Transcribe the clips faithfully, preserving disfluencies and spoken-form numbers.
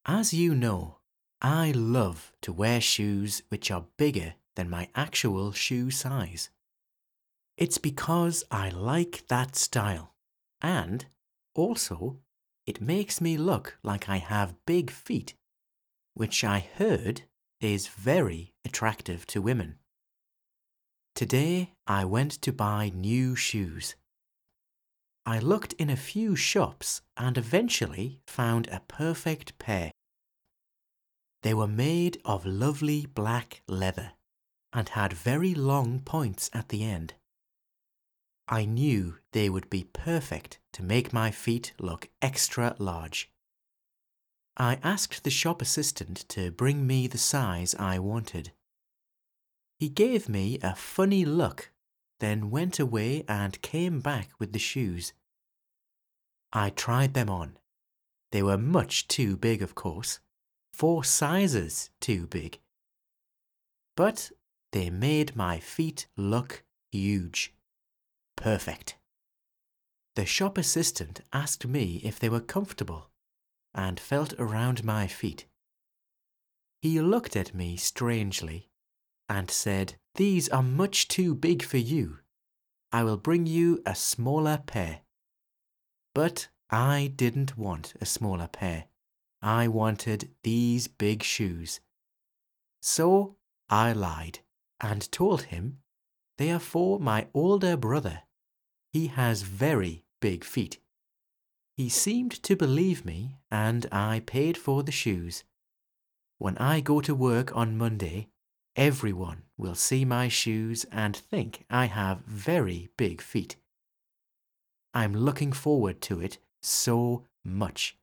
As you know, I love to wear shoes which are bigger than my actual shoe size. It's because I like that style, and also it makes me look like I have big feet, which I heard is very attractive to women. Today I went to buy new shoes. I looked in a few shops and eventually found a perfect pair. They were made of lovely black leather and had very long points at the end. I knew they would be perfect to make my feet look extra large. I asked the shop assistant to bring me the size I wanted. He gave me a funny look, then went away and came back with the shoes. I tried them on. They were much too big, of course, four sizes too big. But they made my feet look huge. Perfect. The shop assistant asked me if they were comfortable and felt around my feet. He looked at me strangely and said, "These are much too big for you. I will bring you a smaller pair." But I didn't want a smaller pair. I wanted these big shoes. So I lied and told him they are for my older brother. He has very big feet. He seemed to believe me and I paid for the shoes. When I go to work on Monday, everyone will see my shoes and think I have very big feet. I'm looking forward to it so much.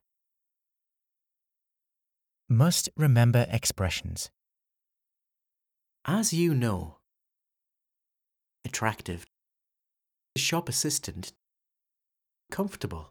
Must remember expressions. As you know, attractive, shop assistant, comfortable.